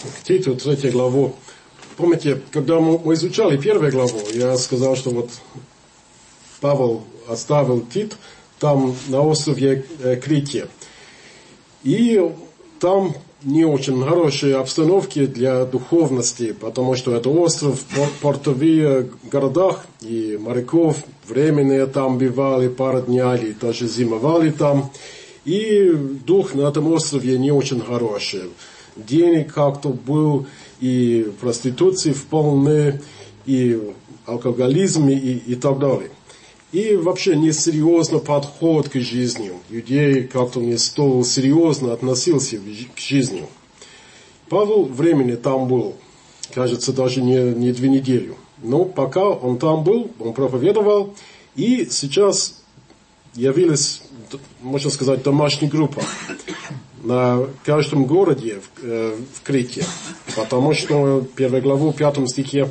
к Титу, 3 главу. Помните, когда мы изучали 1 главу, я сказал, что вот Павел оставил Тит там на острове Крите. И там не очень хорошие обстановки для духовности, потому что это остров, портовые города, и моряков временные там бывали пару дней, и даже зимовали там. И дух на этом острове не очень хороший. Денег как-то был, и проституции вполне, и алкоголизм, и так далее. И вообще несерьезно подход к жизни. Людей как-то не столь серьезно относился к жизни. Павел времени там был, кажется, даже не 2 недели. Но пока он там был, он проповедовал, и сейчас явилась, можно сказать, домашняя группа на каждом городе в Крите. Потому что 1 главу 5 стихе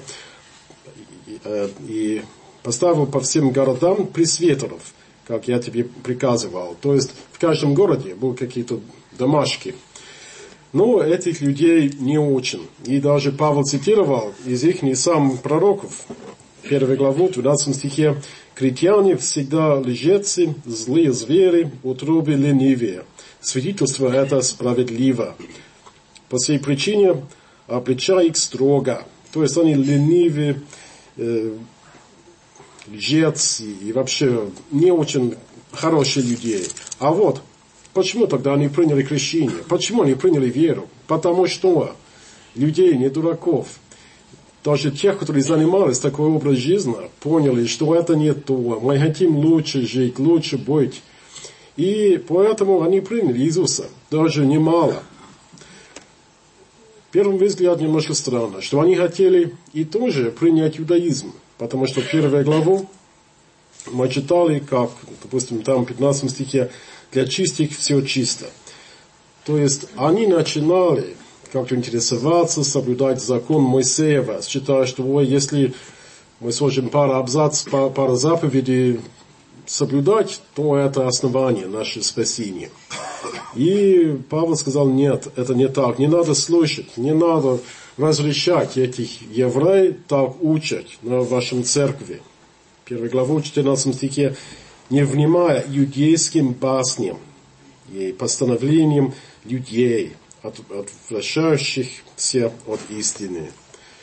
и поставил по всем городам пресвитеров, как я тебе приказывал. То есть в каждом городе были какие-то домашки. Но этих людей не очень. И даже Павел цитировал из их не сам пророков. 1 главу, 12 стихе. «Критяне всегда лжецы, злые звери, утробы ленивые. Свидетельство это справедливо. По сей причине обличай их строго». То есть они ленивые, лжец и вообще не очень хорошие люди. А вот, почему тогда они приняли крещение? Почему они приняли веру? Потому что людей, не дураков, даже тех, которые занимались такой образ жизни, поняли, что это не то. Мы хотим лучше жить, лучше быть. И поэтому они приняли Иисуса. Даже немало. Первым взгляд немножко странно, что они хотели и тоже принять иудаизм. Потому что 1 главу мы читали, как, допустим, там в 15 стихе, для чистых все чисто. То есть они начинали как-то интересоваться, соблюдать закон Моисеева, считая, что если мы сможем пару абзацев, пару заповедей соблюдать, то это основание нашего спасения. И Павел сказал, нет, это не так, не надо слушать, не надо разрешать этих евреев так учат на вашем церкви. 1 главу 14 стихе, не внимая иудейским басням и постановлениям людей, отвращающихся от истины.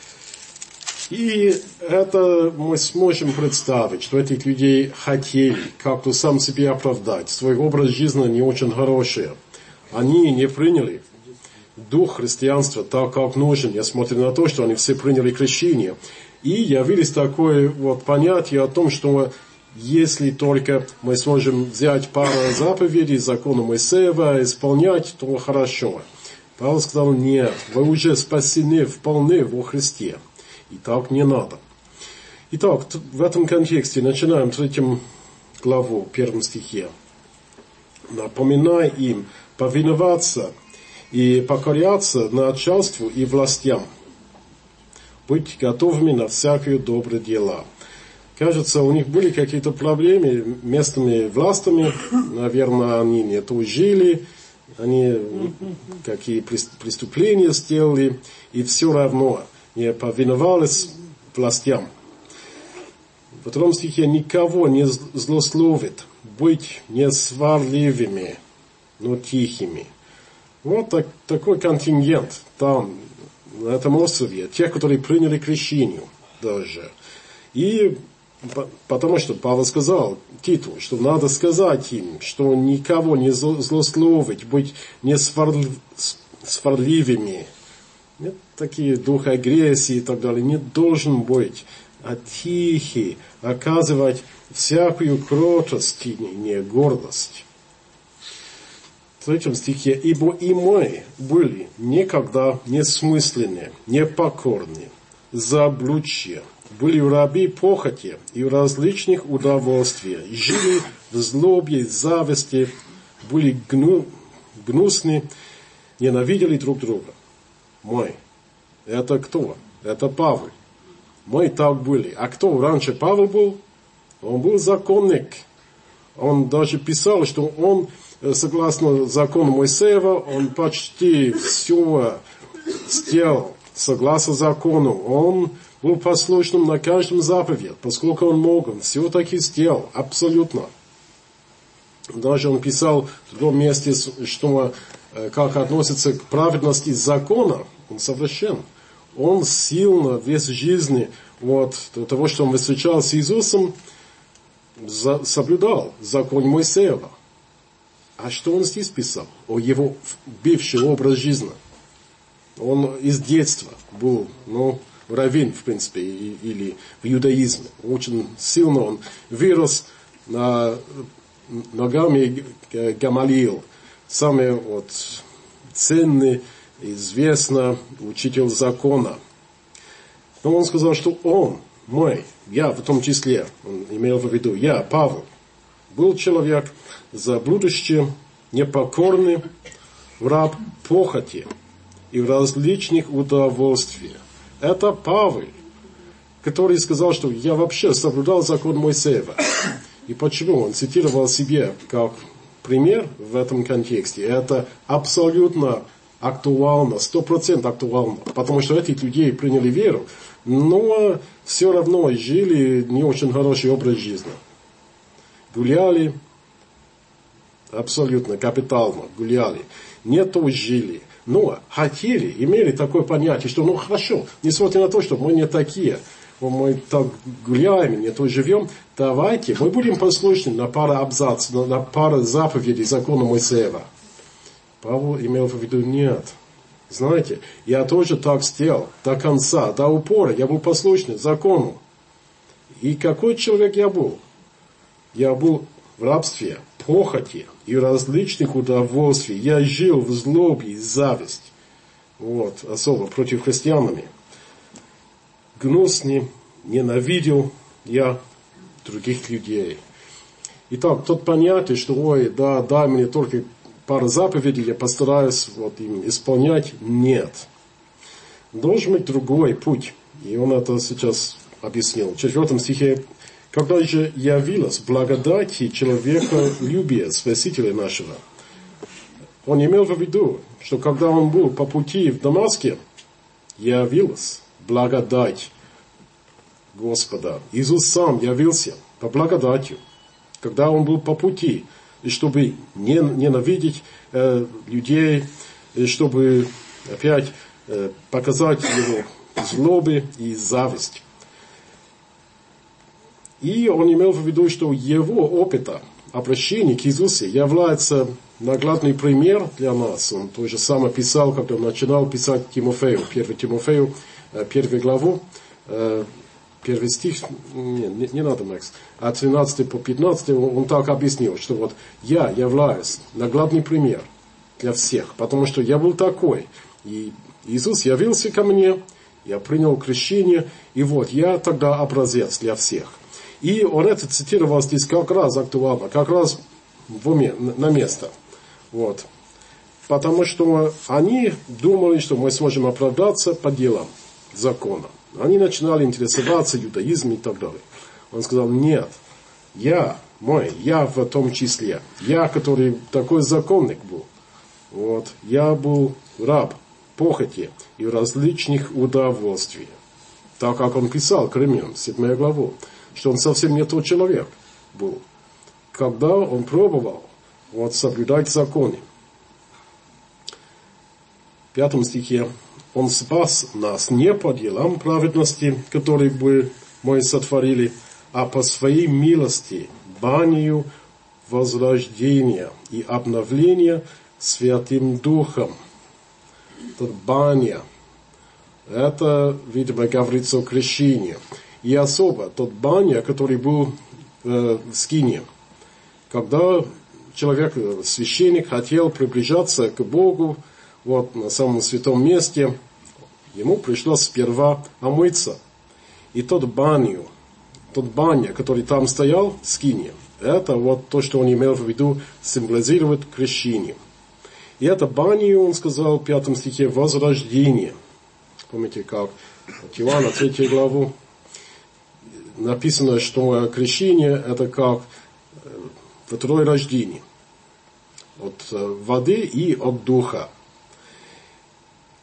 И это мы сможем представить, что этих людей хотели как-то сам себе оправдать. Свой образ жизни не очень хороший. Они не приняли дух христианства так, как нужен, несмотря на то, что они все приняли крещение. И явились такое вот понятие о том, что если только мы сможем взять пару заповедей закона Моисеева, исполнять, то хорошо. Павел сказал, нет, вы уже спасены вполне во Христе. И так не надо. Итак, в этом контексте начинаем 3 главу, 1 стихе. Напоминай им повиноваться и покоряться начальству и властям. Быть готовыми на всякие добрые дела. Кажется, у них были какие-то проблемы с местными властями. Наверное, они не то жили, они какие преступления сделали, и все равно не повиновались властям. В 2 стихе никого не злословит, быть не сварливыми, но тихими. Вот такой контингент там, на этом острове, тех, которые приняли крещение даже. И потому что Павел сказал Титу, что надо сказать им, что никого не злословить, быть не сварливыми. Нет, такие дух агрессии и так далее не должен быть, а тихий, оказывать всякую кротость и не гордость. В 3 стихе, ибо и мы были никогда несмысленны, непокорны, заблудшие, были раби похоти и различных удовольствий, жили в злобе, зависти, были гнусны, ненавидели друг друга. Мы. Это кто? Это Павел. Мы так были. А кто раньше Павел был? Он был законник. Он даже писал, что он, согласно закону Моисеева, он почти все сделал согласно закону. Он был послушным на каждом заповедь, поскольку он мог, он все-таки сделал, абсолютно. Даже он писал в другом месте, что как относится к праведности закона, он совершен. Он сильно весь жизни от того, что он встречался с Иисусом, соблюдал закон Моисеева. А что он здесь писал? О его бывший образ жизни. Он из детства был, раввин, в принципе, или в иудаизме. Очень сильно он вырос на ногами Гамалиил. Самый ценный, известный учитель закона. Но он сказал, что он, я в том числе, он имел в виду, я, Павел, был человек заблудящий, непокорный, раб похоти и различных удовольствий. Это Павел, который сказал, что я вообще соблюдал закон Моисеева. И почему? Он цитировал себе как пример в этом контексте. Это абсолютно актуально, 100% актуально. Потому что этих людей приняли веру, но все равно жили не очень хороший образ жизни. Гуляли, абсолютно капитально гуляли, не то жили. Но хотели, имели такое понятие, что хорошо, несмотря на то, что мы не такие, мы так гуляем, не то живем, давайте, мы будем послушны на пару абзацев, на пару заповедей закона Моисеева. Павел имел в виду, нет. Знаете, я тоже так сделал, до конца, до упора, я был послушный закону. И какой человек я был? Я был в рабстве, похоти и различных удовольствий. Я жил в злобе и зависти. Особо против христианами. Гнусный, ненавидел я других людей. Итак, тот понятие, что, дай мне только пару заповедей, я постараюсь им исполнять, нет. Должен быть другой путь. И он это сейчас объяснил. В 4 стихе. Когда же явилась благодать и человеколюбие Спасителя нашего, он имел в виду, что когда он был по пути в Дамаске, явилась благодать Господа. Иисус сам явился по благодатью, когда он был по пути, и чтобы ненавидеть людей, и чтобы опять показать его злобы и зависть. И он имел в виду, что его опыта обращения к Иисусу является наглядный пример для нас. Он то же самое писал, когда он начинал писать Тимофею, 1 Тимофею, 1 главу, 1 стих, не надо, Макс, от 13 по 15 он так объяснил, что я являюсь наглядный пример для всех, потому что я был такой. И Иисус явился ко мне, я принял крещение, и я тогда образец для всех. И он это цитировал здесь как раз актуально, как раз в уме, на место. Потому что они думали, что мы сможем оправдаться по делам закона. Они начинали интересоваться иудаизмом и так далее. Он сказал, нет, я в том числе, я, который такой законник был. Я был раб похоти и различных удовольствий. Так как он писал к Римлянам, 7 главу. Что он совсем не тот человек был, когда он пробовал соблюдать законы. В 5 стихе. Он спас нас не по делам праведности, которые бы мы сотворили, а по своей милости, банию возрождения и обновления Святым Духом. Тут баня. Это, видимо, говорится о крещении. И особо тот баня, который был в скине. Когда человек, священник, хотел приближаться к Богу, на самом святом месте, ему пришлось сперва омыться. И тот баня, который там стоял в скине, это то, что он имел в виду, символизирует крещение. И это баню, он сказал в 5 стихе, возрождение. Помните, как от Иоанна 3 главу написано, что крещение это как второе рождение. От воды и от духа.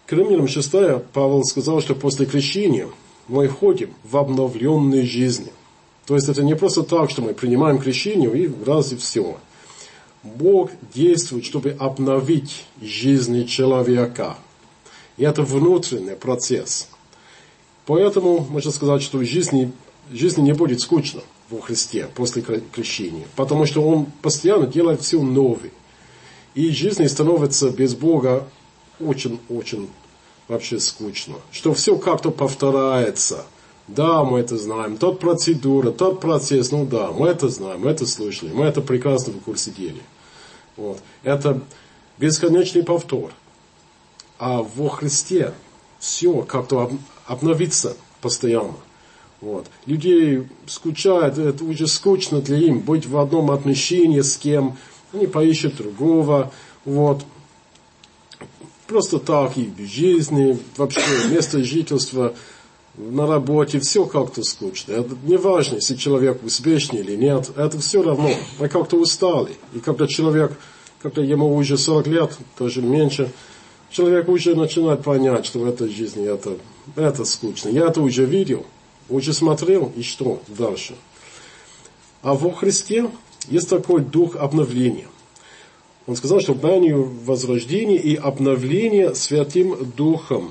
К Римлянам 6 Павел сказал, что после крещения мы входим в обновленную жизнь. То есть это не просто так, что мы принимаем крещение и раз и все. Бог действует, чтобы обновить жизнь человека. И это внутренний процесс. Поэтому можно сказать, что в жизни не будет скучно во Христе после крещения. Потому что Он постоянно делает все новое. И жизнь становится без Бога очень-очень вообще скучно. Что все как-то повторяется. Да, мы это знаем. Тот процедура, тот процесс, ну да, мы это знаем, мы это слышали, мы это прекрасно в курсе дели. Вот. Это бесконечный повтор. А во Христе все как-то обновится постоянно. Вот. Людей скучает, это уже скучно для них быть в одном отношении с кем, они поищут другого. Вот. Просто так и в жизни, вообще место жительства, на работе, все как-то скучно. Это не важно, если человек успешный или нет, это все равно. Мы как-то устали. И когда ему уже 40 лет, даже меньше, человек уже начинает понять, что в этой жизни это скучно. Я это уже видел, уже смотрел, и что дальше? А во Христе есть такой дух обновления. Он сказал, что даяние возрождения и обновления Святым Духом.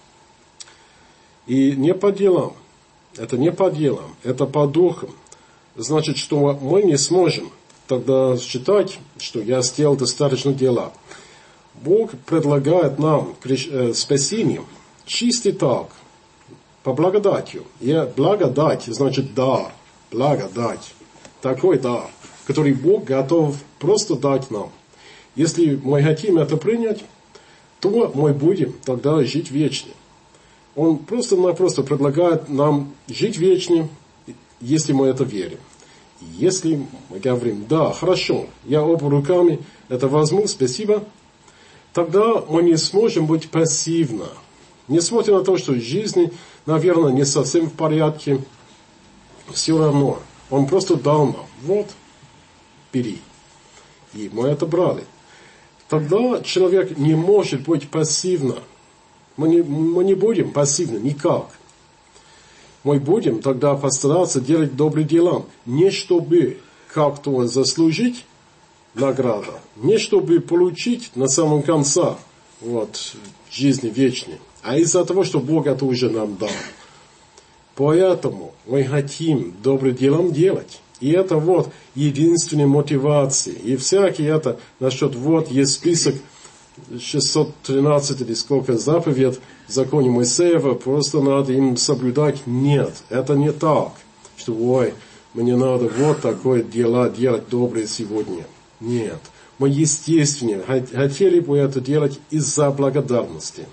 И не по делам. Это не по делам, это по духам. Значит, что мы не сможем тогда считать, что я сделал достаточно дела. Бог предлагает нам спасение чисто так, по благодатью. И благодать значит дар, благодать. Такой дар, который Бог готов просто дать нам. Если мы хотим это принять, то мы будем тогда жить вечно. Он просто-напросто предлагает нам жить вечно, если мы это верим. Если мы говорим, да, хорошо, я оба руками это возьму, спасибо, тогда мы не сможем быть пассивно. Несмотря на то, что жизнь, наверное, не совсем в порядке, все равно. Он просто дал нам, вот, бери. И мы это брали. Тогда человек не может быть пассивно. Мы не будем пассивны никак. Мы будем тогда постараться делать добрые дела. Не чтобы как-то заслужить награду, не чтобы получить на самом конце жизни вечной, а из-за того, что Бог это уже нам дал. Поэтому мы хотим добрые дела делать. И это единственная мотивация. И всякие это насчет есть список 613 или сколько заповедей в законе Моисеева, просто надо им соблюдать. Нет, это не так, что мне надо такое дела делать добрые сегодня. Нет, мы естественно хотели бы это делать из-за благодарности.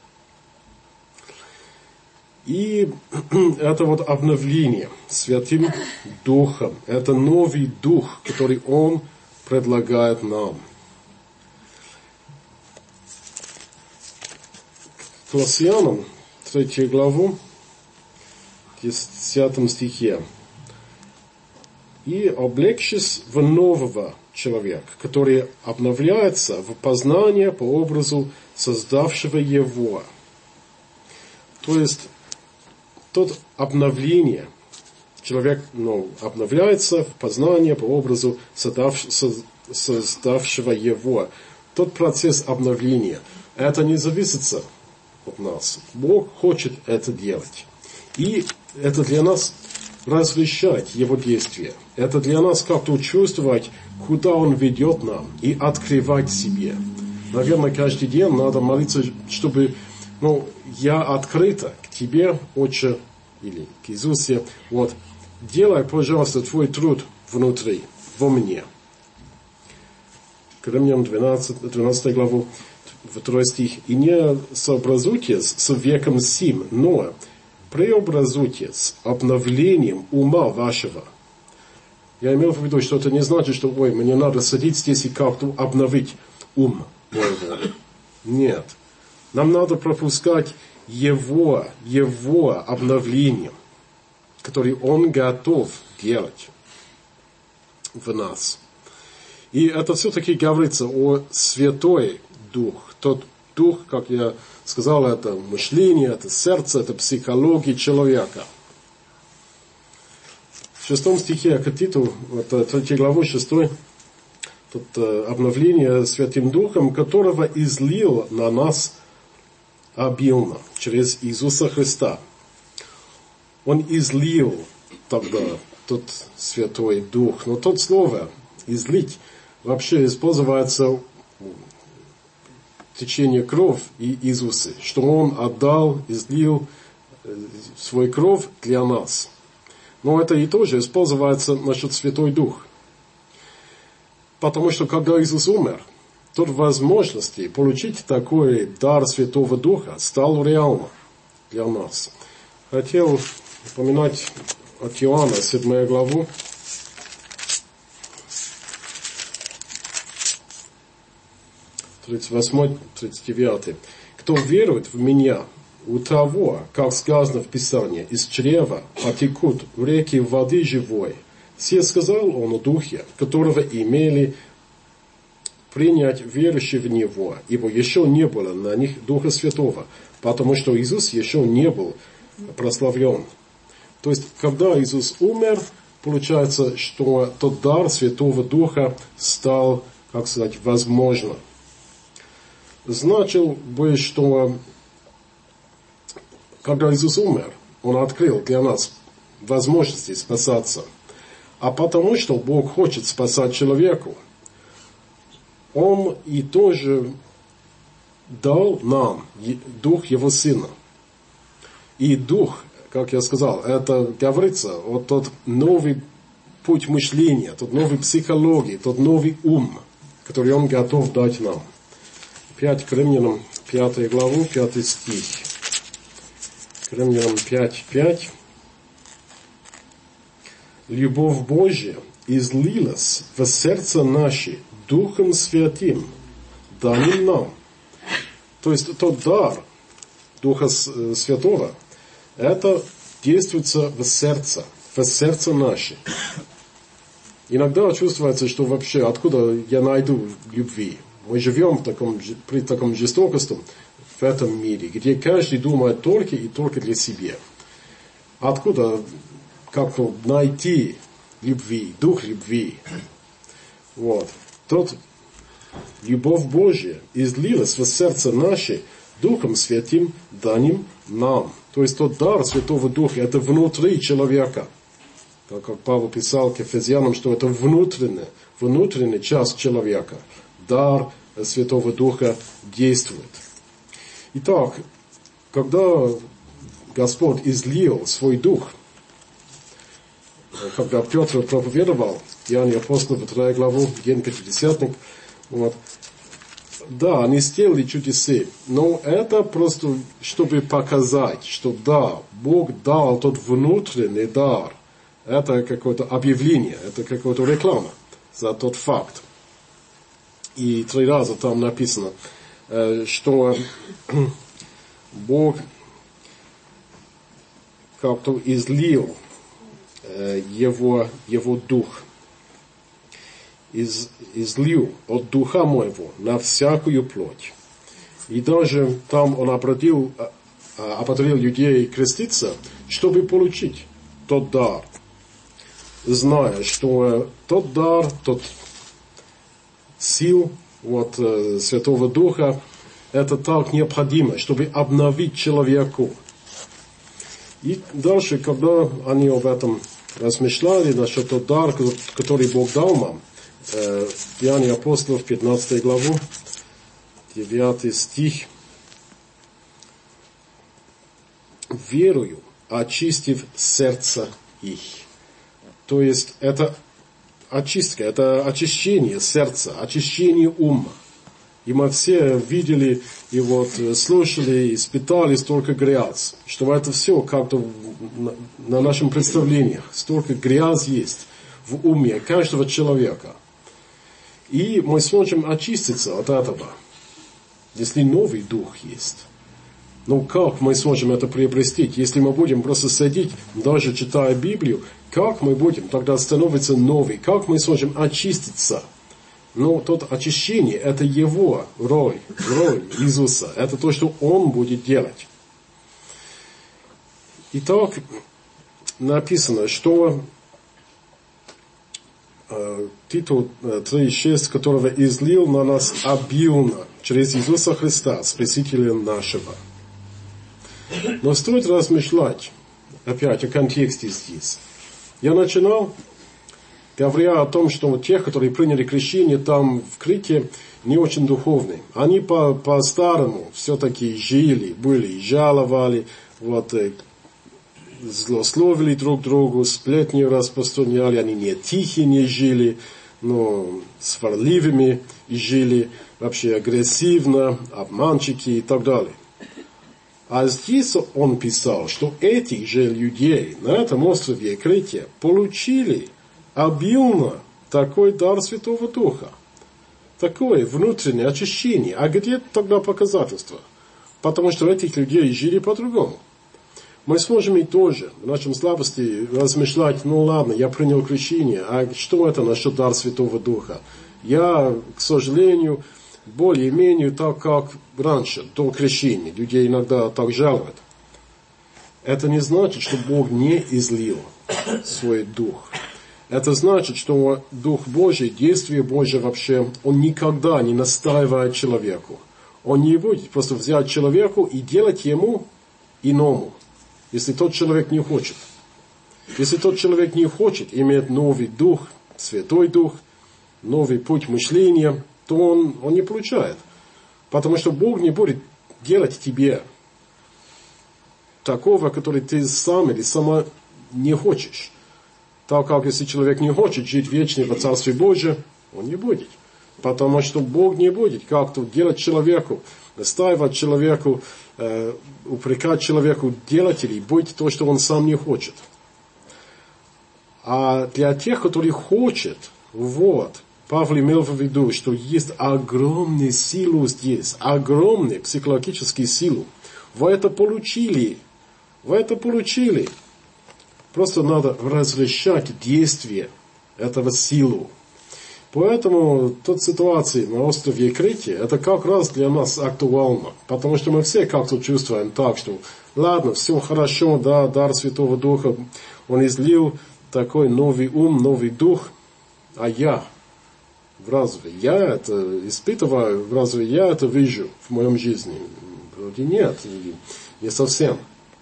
И это обновление Святым Духом, это новый Дух, который Он предлагает нам. Колоссянам, 3 главу, 10 стихе. «И облегшись в нового человека, который обновляется в познание по образу создавшего его». То есть, тот обновление, человек обновляется в познание по образу создавшего его. Тот процесс обновления, это не зависит от нас. Бог хочет это делать. И это для нас разрешать Его действия. Это для нас как-то чувствовать, куда Он ведет нам, и открывать себе. Наверное, каждый день надо молиться, чтобы я открыта к Тебе, Отче, или к Иисусе. Делай, пожалуйста, Твой труд внутри, во мне. К Римлянам 12 главу, 2 стих. «И не сообразуйтесь с веком сим, но преобразуйтесь обновлением ума вашего». Я имел в виду, что это не значит, что мне надо сидеть здесь и как-то обновить ум моего. Нет. Нам надо пропускать Его обновление, которое Он готов делать в нас. И это все-таки говорится о Святой Дух, тот дух, как я сказал, это мышление, это сердце, это психология человека. В 6 стихе к Титу, 3 главу 6, тут обновление Святым Духом, которого излил на нас обильно через Иисуса Христа. Он излил тогда тот Святой Дух. Но тот слово «излить» вообще используется в течение крови Иисуса, что Он отдал, излил свой кровь для нас. Но это и тоже используется насчет Святой Дух. Потому что когда Иисус умер, тот возможности получить такой дар Святого Духа стал реально для нас. Хотел упоминать от Иоанна, 7 главу. 38-39. «Кто верует в Меня, у того, как сказано в Писании, из чрева потекут реки воды живой. Сие сказал Он о Духе, которого имели принять верующие в Него, ибо еще не было на них Духа Святого, потому что Иисус еще не был прославлен». То есть, когда Иисус умер, получается, что тот дар Святого Духа стал, как сказать, возможно. Значил бы, что когда Иисус умер, Он открыл для нас возможности спасаться. А потому что Бог хочет спасать человеку, Он и тоже дал нам Дух Его Сына. И Дух, как я сказал, это говорится, вот тот новый путь мышления, тот новый психологии, тот новый ум, который Он готов дать нам. 5 Коринфянам, 5 главу, 5 стих. Коринфянам 5:5. «Любовь Божья излилась в сердце наше Духом Святым, данным нам». То есть тот дар Духа Святого, это действуется в сердце наше. Иногда чувствуется, что вообще откуда я найду любви. Мы живем при таком жестокости в этом мире, где каждый думает только и только для себя. Откуда как-то найти любви, дух любви? Вот. Тот любовь Божья излилась в сердце наше Духом Святым, данным нам. То есть тот дар Святого Духа, это внутри человека. Так как Павел писал к Ефесянам, что это внутренняя часть человека. Дар Святого Духа действует. Итак, когда Господь излил свой Дух, когда Петр проповедовал, Деяния апостолов, 2 главу, день Пятидесятник, вот, да, они сделали чудеса, но это просто, чтобы показать, что да, Бог дал тот внутренний дар. Это какое-то объявление, это какая-то реклама за тот факт. И 3 раза там написано, что Бог как-то излил его Дух. Излил от Духа Моего на всякую плоть. И даже там Он обратил людей креститься, чтобы получить тот дар. Зная, что тот дар, тот сил от Святого Духа, это так необходимо, чтобы обновить человеку. И дальше, когда они об этом размышляли, насчет того дара, который Бог дал нам, Деяния апостолов, 15 главу, 9 стих. «Верую, очистив сердце их». То есть, это очистка, это очищение сердца, очищение ума. И мы все видели, и вот слушали, испытали столько грязь, что это все как-то на нашем представлениях. Столько грязь есть в уме каждого человека. И мы сможем очиститься от этого, если новый дух есть. Ну как мы сможем это приобрести, если мы будем просто сидеть, даже читая Библию, как мы будем тогда становиться новый, как мы сможем очиститься Но тот очищение, это его роль Иисуса. Это то, что он будет делать. Итак, написано, что Титу 3:6, которого излил на нас обильно через Иисуса Христа, Спасителя нашего. Но стоит размышлять опять о контексте здесь. Я начинал, говоря о том, что тех, которые приняли крещение там в Крите, не очень духовные. Они по-старому все-таки жили, были, жаловали, злословили друг другу, сплетни распространяли, они не тихие не жили, но сварливыми жили, вообще агрессивно, обманщики и так далее. А здесь он писал, что этих же людей на этом острове Крите получили обильно такой дар Святого Духа. Такое внутреннее очищение. А где тогда показательства? Потому что этих людей жили по-другому. Мы сможем и тоже в нашем слабости размышлять, ну ладно, я принял крещение, а что это насчет дар Святого Духа? Я, к сожалению, более-менее так, как раньше, до крещения. Людей иногда так жалуют. Это не значит, что Бог не излил свой Дух. Это значит, что Дух Божий, действие Божие вообще, он никогда не настаивает человеку. Он не будет просто взять человеку и делать ему иному, если тот человек не хочет. Если тот человек не хочет иметь новый Дух, Святой Дух, новый путь мышления, то он не получает. Потому что Бог не будет делать тебе такого, который ты сам или сама не хочешь. Так как если человек не хочет жить вечно в Царстве Божьем, он не будет. Потому что Бог не будет как-то делать человеку, настаивать человеку, упрекать человеку делать или быть то, что он сам не хочет. А для тех, которые хотят, Павел имел в виду, что есть огромная сила здесь, огромная психологическая сила. Вы это получили. Просто надо разрешать действие этого силу. Поэтому тот ситуация на острове Крите, это как раз для нас актуально. Потому что мы все как-то чувствуем так, что ладно, все хорошо, да, дар Святого Духа, он излил такой новый ум, новый дух, а разве я это испытываю, разве я это вижу в моем жизни? Вроде нет, не совсем.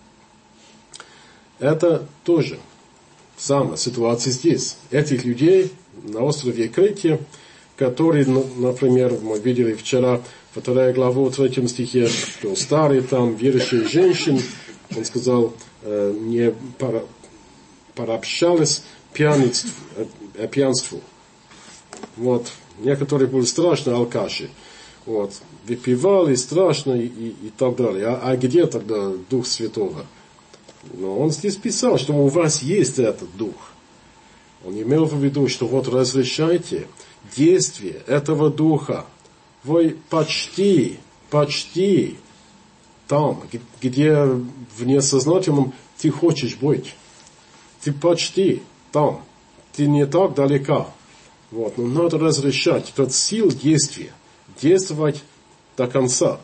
Это тоже самая ситуация здесь. Этих людей на острове Крите, которые, например, мы видели вчера, 2 глава, 3 стихе, что старые там верующие женщины, он сказал, не пообщались пьянству. Некоторые были страшные алкаши. Выпивали страшно и так далее. А где тогда Дух Святого? Но он здесь писал, что у вас есть этот Дух. Он имел в виду, что разрешайте действие этого Духа. Вы почти там, где в несознательном ты хочешь быть. Ты почти там. Ты не так далеко. Но надо разрешать этот сил действия. Действовать до конца.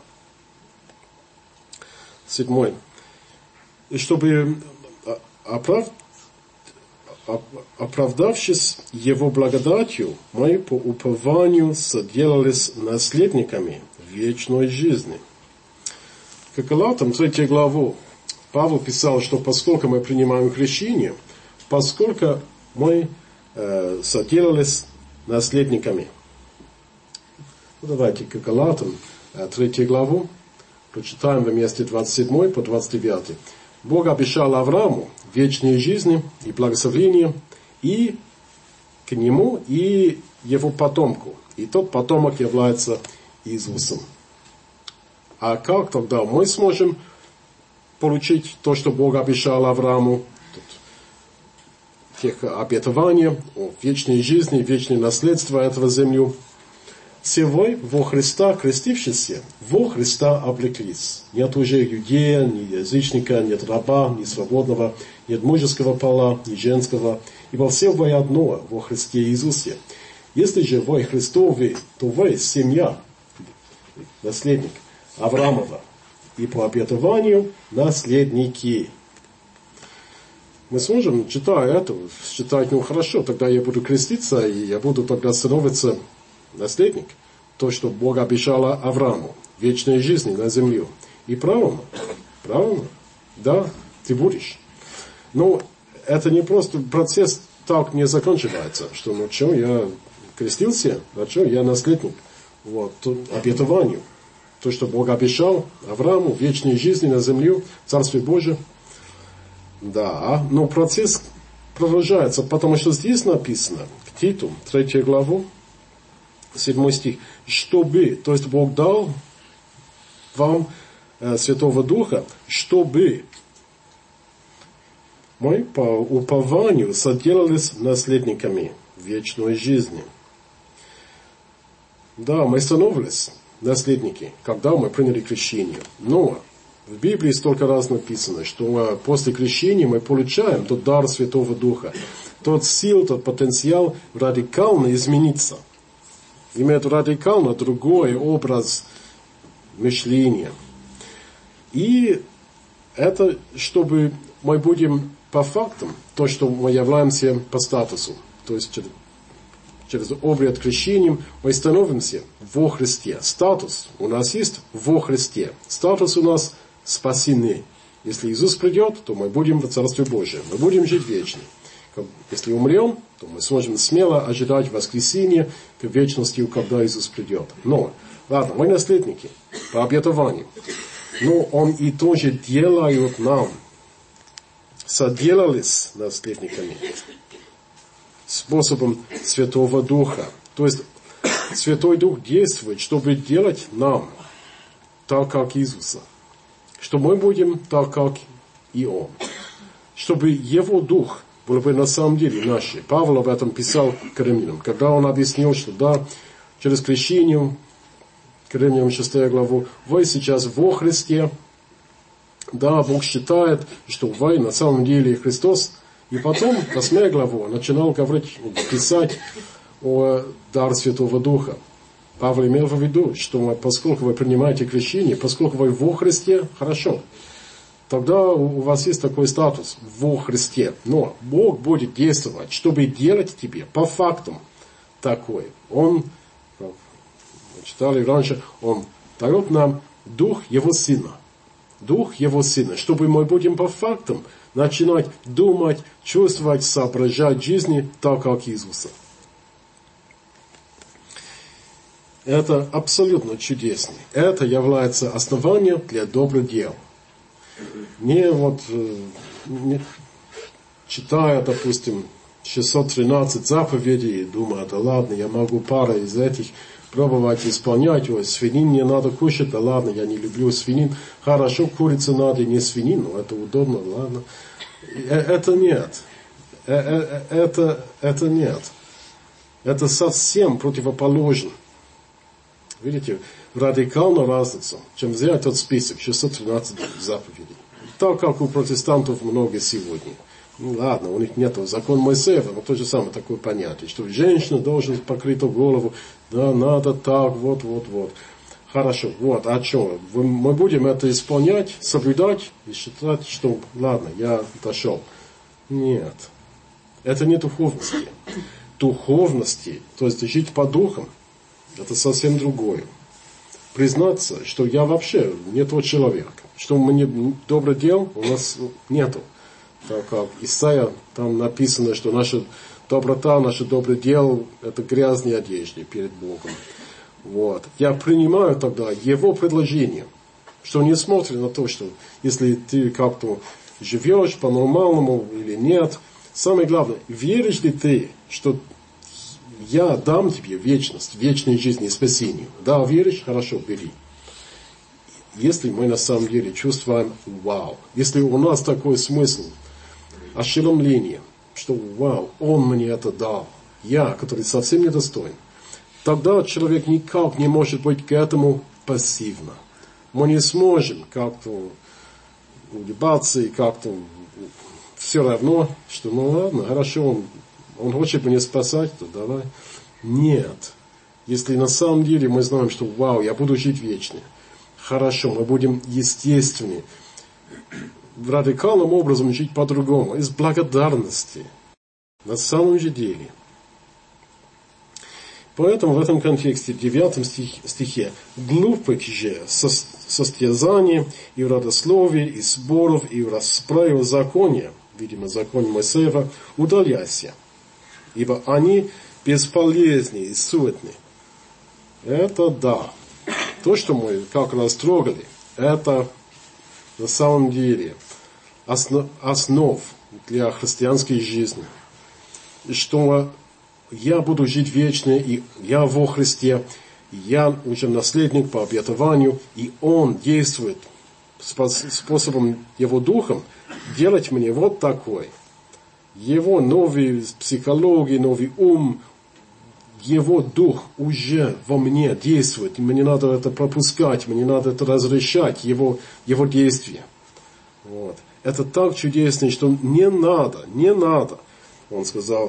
7. И чтобы, оправдавшись Его благодатью, мы по упованию соделались наследниками вечной жизни. К Галатам 3 главу Павел писал, что поскольку мы принимаем крещение, поскольку мы соделались наследниками. Давайте к Галатам 3 главу прочитаем вместе 27 по 29. Бог обещал Аврааму вечные жизни и благословения и к нему, и его потомку. И тот потомок является Иисусом. А как тогда мы сможем получить то, что Бог обещал Аврааму? Тех обетований о вечной жизни, вечное наследство этого землю. Все вы во Христа крестившиеся, во Христа облеклись. Нет уже иудея, ни язычника, нет раба, ни свободного, нет мужеского пола, ни женского. Ибо все вы одно во Христе Иисусе. Если же вы Христовы, то вы семья, наследник Авраамова, и по обетованию наследники. Мы сможем, читая это, считать, хорошо, тогда я буду креститься, и я буду тогда становиться наследник. То, что Бог обещал Аврааму, вечной жизни на землю. И правильно, да, ты будешь. Но это не просто процесс так не заканчивается, что я крестился, я наследник. Вот, обетованию. То, что Бог обещал Аврааму, вечной жизни на землю, Царствие Божие. Да, но процесс продолжается, потому что здесь написано, к Титу, 3 главу, 7 стих, чтобы, то есть Бог дал вам Святого Духа, чтобы мы по упованию соделались наследниками вечной жизни. Да, мы становились наследники, когда мы приняли крещение. Но в Библии столько раз написано, что после крещения мы получаем тот дар Святого Духа, тот сил, тот потенциал радикально измениться. Имеет радикально другой образ мышления. И это, чтобы мы будем по фактам, то, что мы являемся по статусу, то есть через обряд крещением мы становимся во Христе. Статус у нас есть во Христе. Статус у нас спасены. Если Иисус придет, то мы будем в Царстве Божьем. Мы будем жить вечно. Если умрем, то мы сможем смело ожидать воскресения к вечности, когда Иисус придет. Но, ладно, мы наследники по обетованию. Но Он и тоже делает нам, соделались наследниками способом Святого Духа. То есть Святой Дух действует, чтобы делать нам так, как Иисуса. Что мы будем так, как и Он. Чтобы Его Дух был бы на самом деле наши. Павел об этом писал к римлянам, когда он объяснил, что да, через крещение, к римлянам 6 главу, вы сейчас во Христе. Да, Бог считает, что вы на самом деле Христос. И потом, 8 главу, он начинал говорить, писать о даре Святого Духа. Павел имел в виду, что поскольку вы принимаете крещение, поскольку вы во Христе, хорошо. Тогда у вас есть такой статус во Христе. Но Бог будет действовать, чтобы делать тебе по фактам такое. Он, как мы читали раньше, Он дает нам Дух Его Сына. Дух Его Сына, чтобы мы будем по фактам начинать думать, чувствовать, соображать жизни так, как Иисуса. Это абсолютно чудесно. Это является основанием для добрых дел. Не читая, допустим, 613 заповедей, думаю, да ладно, я могу пару из этих пробовать исполнять. Ой, свинин не надо кушать, да ладно, я не люблю свинин. Хорошо, курица надо, не свинин, но это удобно, ладно. Это нет. Это нет. Это совсем противоположно. Видите, радикальную разницу, чем взять тот список, 613 заповедей. Так, как у протестантов много сегодня. Ладно, у них нет закон Моисеева, но то же самое такое понятие, что женщина должна покрыть голову, да, надо так, вот. Хорошо, вот, а что? Мы будем это исполнять, соблюдать и считать, что, ладно, я дошел. Нет, это не духовности. Духовности, то есть жить по духам, это совсем другое. Признаться, что я вообще не тот человек, что мне добрых дел у нас нету. Так как Исайя, там написано, что наша доброта, наше доброе дело, это грязные одежды перед Богом. Вот. Я принимаю тогда Его предложение, что несмотря на то, что если ты как-то живешь по-нормальному или нет, самое главное, веришь ли ты, что я дам тебе вечность, вечной жизни и спасению? Да, веришь? Хорошо, бери. Если мы на самом деле чувствуем вау, если у нас такой смысл, ошеломление, что вау, Он мне это дал, я, который совсем недостоин, тогда человек никак не может быть к этому пассивно. Мы не сможем как-то улыбаться и как-то все равно, что ну ладно, хорошо, он хочет меня спасать, то давай. Нет. Если на самом деле мы знаем, что вау, я буду жить вечно. Хорошо, мы будем естественны. Радикальным образом жить по-другому. Из благодарности. На самом же деле. Поэтому в этом контексте, в 9 стихе, глупых же состязаний и в родословии, и споров, и в расправе закония, видимо, закон Моисеева, удаляйся, ибо они бесполезны и суетны. Это да. То, что мы как раз трогали, это на самом деле основ для христианской жизни. Что я буду жить вечно, и я во Христе, я уже наследник по обетованию, и Он действует способом Его Духом делать мне вот такой. Его новая психология, новый ум, Его Дух уже во мне действует. Мне надо это пропускать, мне надо это разрешать, Его действия. Вот. Это так чудесно, что не надо. Он сказал,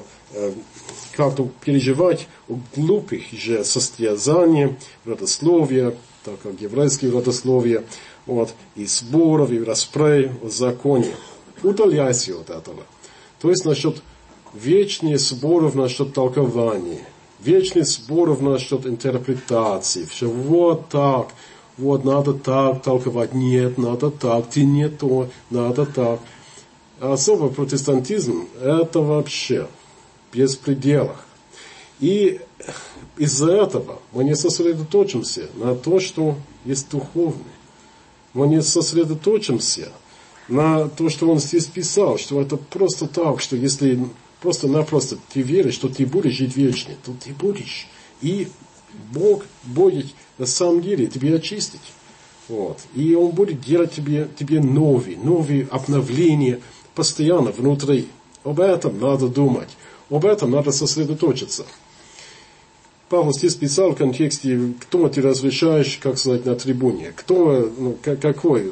как-то переживать о глупых же состязаний, родословия, так как еврейские родословия, вот, и споров, и расправ о законе. Удаляйся от этого. То есть насчет вечных споров, насчет толкования, вечных споров насчет интерпретации, все вот так, вот надо так толковать, нет, надо так, ты не то, надо так. Особо протестантизм это вообще без пределах. И из-за этого мы не сосредоточимся на то, что есть духовное. Мы не сосредоточимся на то, что он здесь писал, что это просто так, что если просто-напросто ты веришь, что ты будешь жить вечно, то ты будешь. И Бог будет на самом деле тебе очистить. Вот. И Он будет делать тебе новые обновления постоянно внутри. Об этом надо думать. Об этом надо сосредоточиться. Павел здесь писал в контексте, кто ты разрешаешь, как сказать, на трибуне. Какое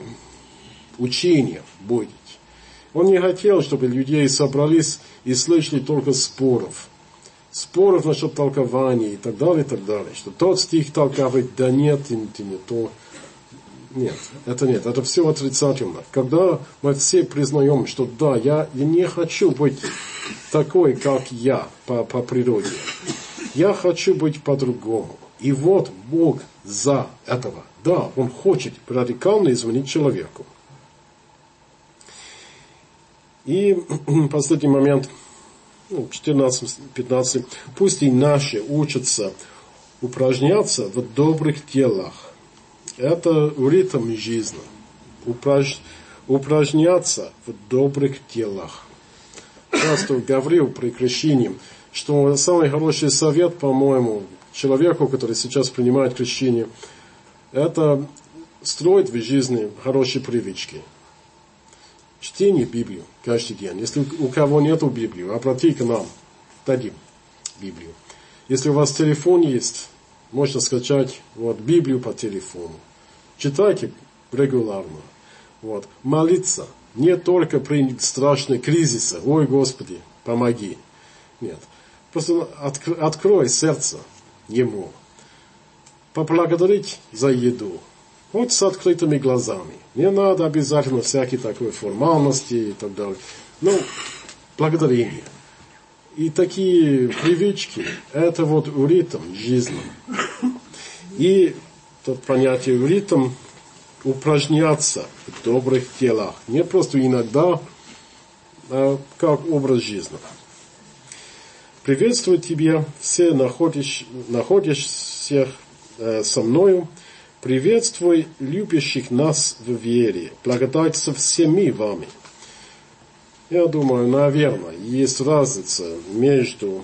учение будет. Он не хотел, чтобы люди собрались и слышали только споров. Споров насчет толкования и так далее, и так далее. Что тот стих толковать, да нет, ты не то. Нет, это все отрицательно. Когда мы все признаем, что да, я не хочу быть такой, как я по природе. Я хочу быть по-другому. И вот Бог за этого. Да, Он хочет радикально изменить человеку. И последний момент, 14-15. Пусть и наши учатся упражняться в добрых делах. Это ритм жизни. Упражняться в добрых делах. Часто говорил при крещении, что самый хороший совет, по-моему, человеку, который сейчас принимает крещение, это строить в жизни хорошие привычки. Чтение Библии каждый день. Если у кого нету Библии, обратите к нам, дадим Библию. Если у вас телефон есть, можно скачать Библию по телефону. Читайте регулярно. Молиться не только при страшных кризисах. Ой, Господи, помоги. Нет. Просто открой сердце Ему. Поблагодарить за еду. Хоть с открытыми глазами. Не надо обязательно всякие такой формальности и так далее. Благодарение. И такие привычки, это ритм жизни. И то понятие ритм упражняться в добрых делах. Не просто иногда, а как образ жизни. Приветствую тебя, все находящихся со мною. Приветствуй любящих нас в вере. Благодать со всеми вами. Я думаю, наверное, есть разница между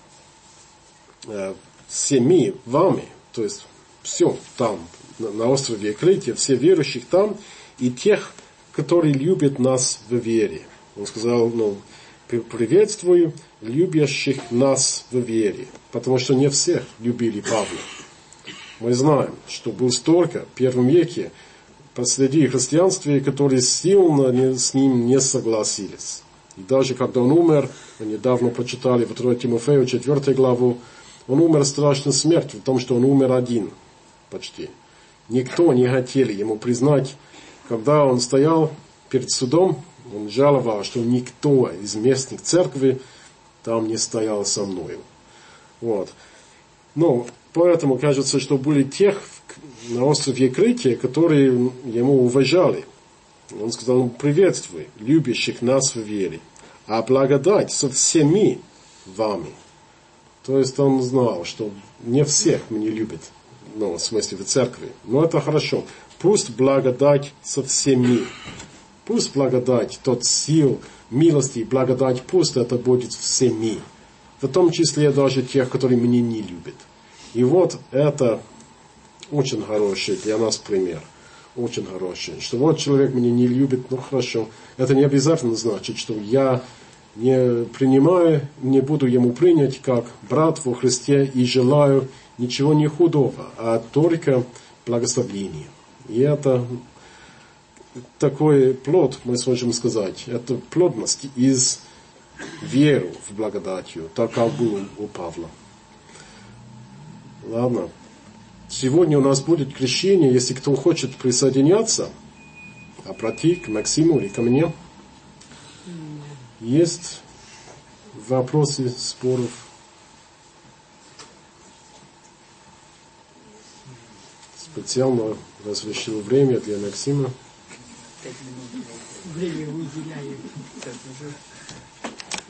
всеми вами, то есть все там, на острове Крите, все верующих там, и тех, которые любят нас в вере. Он сказал, приветствую любящих нас в вере, потому что не всех любили Павла. Мы знаем, что был столько в первом веке посреди христианства, которые сильно с ним не согласились. И даже когда он умер, мы недавно прочитали в 2 Тимофею 4 главу, Он умер страшной смертью, в том, что он умер один почти. Никто не хотел ему признать, когда он стоял перед судом, он жаловал, что никто из местных церквей там не стоял со мною. Вот. Ну, поэтому кажется, что были тех на острове Крите, которые ему уважали. Он сказал: приветствуй любящих нас в вере, а благодать со всеми вами. То есть он знал, что не всех меня любят, ну, в смысле в церкви. Но это хорошо. Пусть благодать со всеми. Пусть благодать, тот сил, милости и благодать, пусть это будет всеми. В том числе даже тех, которые меня не любят. И вот это очень хороший для нас пример. Очень хороший. Что вот человек меня не любит, ну хорошо. Это не обязательно значит, что я не принимаю, не буду ему принять как брат во Христе и желаю ничего не худого, а только благословения. И это такой плод, мы сможем сказать, это плодность из веры в благодатью, так как было у Павла. Ладно. Сегодня у нас будет крещение, если кто хочет присоединяться, обрати к Максиму или ко мне. Есть вопросы, споров? Специально разрешил время для Максима. 5 минут. Время выделяем.